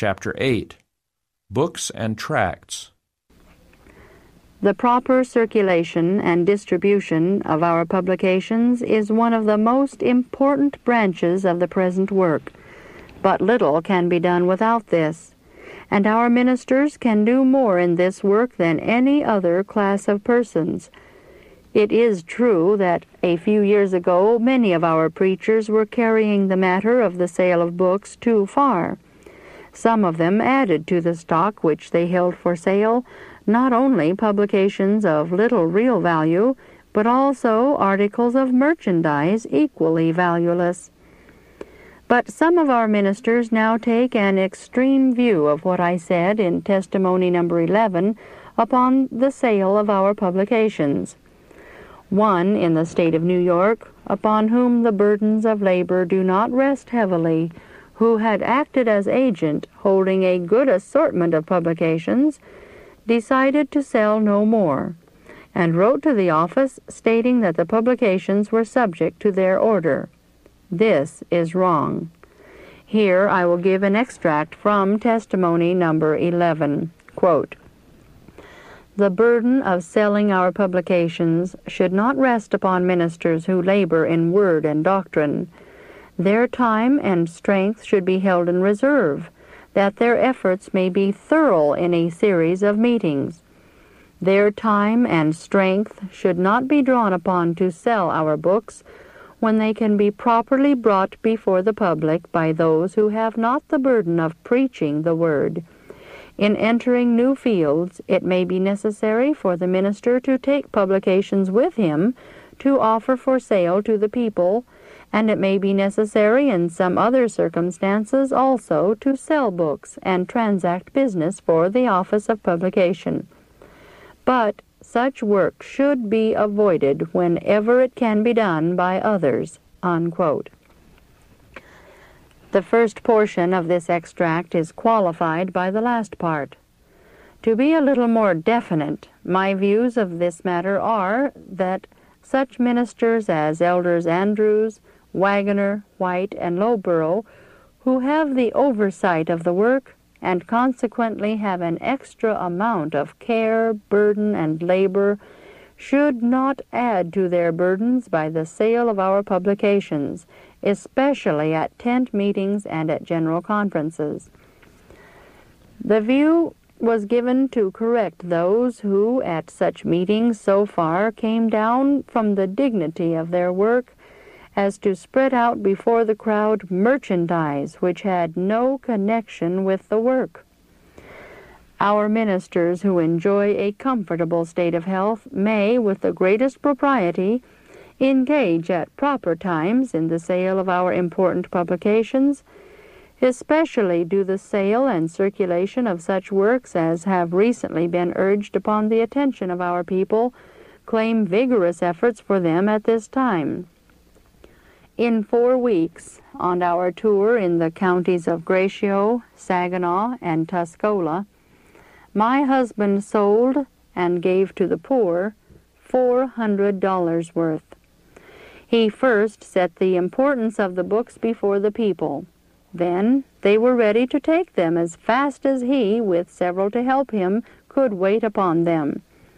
Chapter 8. Books and Tracts. The proper circulation and distribution of our publications is one of the most important branches of the present work, but little can be done without this, and our ministers can do more in this work than any other class of persons. It is true that a few years ago many of our preachers were carrying the matter of the sale of books too far. Some of them added to the stock which they held for sale not only publications of little real value, but also articles of merchandise equally valueless. But some of our ministers now take an extreme view of what I said in testimony number 11 upon the sale of our publications. One in the state of New York, upon whom the burdens of labor do not rest heavily, who had acted as agent holding a good assortment of publications, decided to sell no more, and wrote to the office stating that the publications were subject to their order. This is wrong. Here I will give an extract from testimony number 11. Quote, "The burden of selling our publications should not rest upon ministers who labor in word and doctrine. Their time and strength should be held in reserve, that their efforts may be thorough in a series of meetings. Their time and strength should not be drawn upon to sell our books when they can be properly brought before the public by those who have not the burden of preaching the word. In entering new fields, it may be necessary for the minister to take publications with him to offer for sale to the people, and it may be necessary in some other circumstances also to sell books and transact business for the office of publication. But such work should be avoided whenever it can be done by others." Unquote. The first portion of this extract is qualified by the last part. To be a little more definite, my views of this matter are that such ministers as Elders Andrews, Wagoner, White, and Lowborough, who have the oversight of the work and consequently have an extra amount of care, burden, and labor, should not add to their burdens by the sale of our publications, especially at tent meetings and at general conferences. The view was given to correct those who at such meetings so far came down from the dignity of their work as to spread out before the crowd merchandise which had no connection with the work. Our ministers who enjoy a comfortable state of health may, with the greatest propriety, engage at proper times in the sale of our important publications, especially do the sale and circulation of such works as have recently been urged upon the attention of our people claim vigorous efforts for them at this time. In 4 weeks, on our tour in the counties of Gratiot, Saginaw, and Tuscola, my husband sold and gave to the poor $400 worth. He first set the importance of the books before the people. Then they were ready to take them as fast as he, with several to help him, could wait upon them.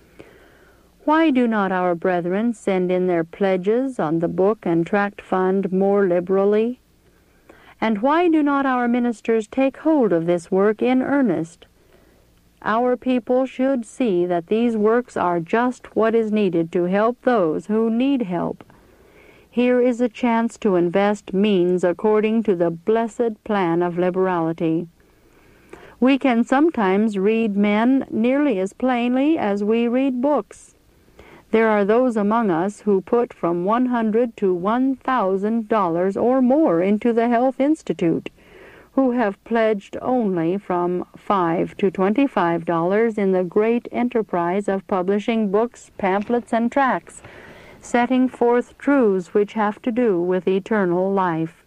Why do not our brethren send in their pledges on the book and tract fund more liberally? And why do not our ministers take hold of this work in earnest? Our people should see that these works are just what is needed to help those who need help. Here is a chance to invest means according to the blessed plan of liberality. We can sometimes read men nearly as plainly as we read books. There are those among us who put from $100 to $1,000 or more into the Health Institute, who have pledged only from $5 to $25 in the great enterprise of publishing books, pamphlets, and tracts, setting forth truths which have to do with eternal life.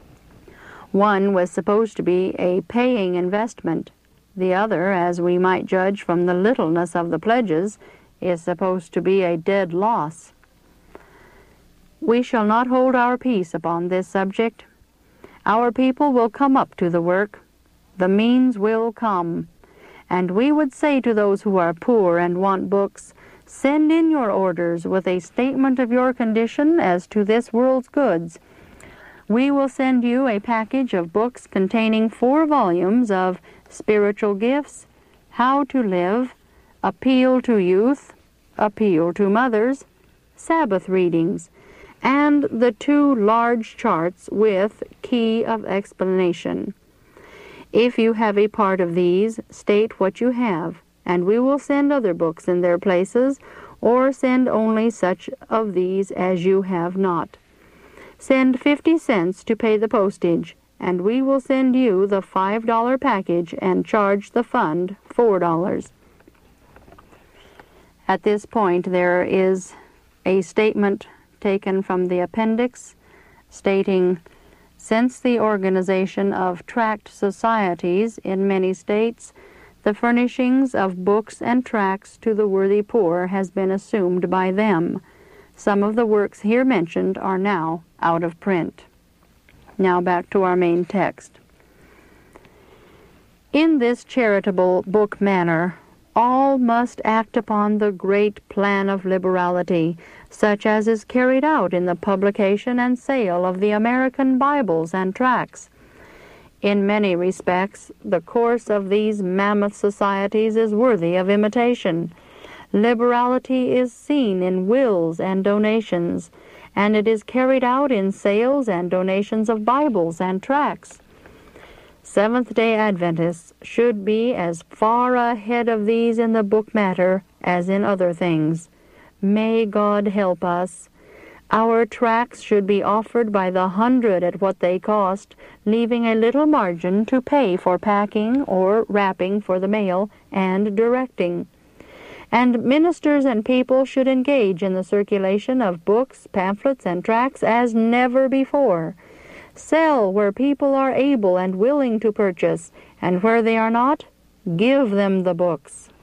One was supposed to be a paying investment. The other, as we might judge from the littleness of the pledges, is supposed to be a dead loss. We shall not hold our peace upon this subject. Our people will come up to the work. the means will come. And we would say to those who are poor and want books, send in your orders with a statement of your condition as to this world's goods. We will send you a package of books containing 4 volumes of Spiritual Gifts, How to Live, Appeal to Youth, Appeal to Mothers, Sabbath Readings, and the 2 large charts with Key of Explanation. If you have a part of these, state what you have, and we will send other books in their places, or send only such of these as you have not. Send 50 cents to pay the postage, and we will send you the $5 package and charge the fund $4. At this point, there is a statement taken from the appendix stating, since the organization of tract societies in many states, the furnishings of books and tracts to the worthy poor has been assumed by them. Some of the works here mentioned are now out of print. Now back to our main text. In this charitable book manner, all must act upon the great plan of liberality, such as is carried out in the publication and sale of the American Bibles and tracts. In many respects, the course of these mammoth societies is worthy of imitation. Liberality is seen in wills and donations, and it is carried out in sales and donations of Bibles and tracts. Seventh-day Adventists should be as far ahead of these in the book matter as in other things. May God help us. Our tracts should be offered by the 100 at what they cost, leaving a little margin to pay for packing or wrapping for the mail and directing. And ministers and people should engage in the circulation of books, pamphlets, and tracts as never before. Sell where people are able and willing to purchase, and where they are not, give them the books.